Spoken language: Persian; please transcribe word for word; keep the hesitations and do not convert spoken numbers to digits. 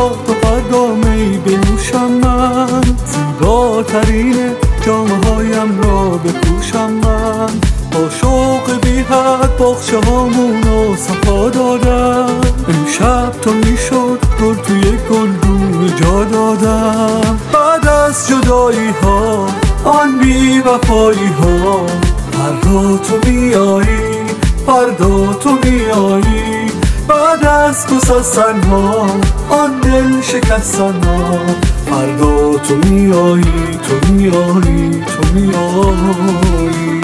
با تو فردا می بنوشم من، زیباترین جامه هایم را بپوشم من. با شوق بی حد باغچه هامونو صفا دادم، امشب تا میشد گل توی گلدون جا دادم. بعد از جدایی ها آن بی وفایی ها، فردا تو میایی، فردا تو میایی. بعد از گسستن ها آن دل شکستن ها، فردا تو میایی، تو میایی، تو میایی.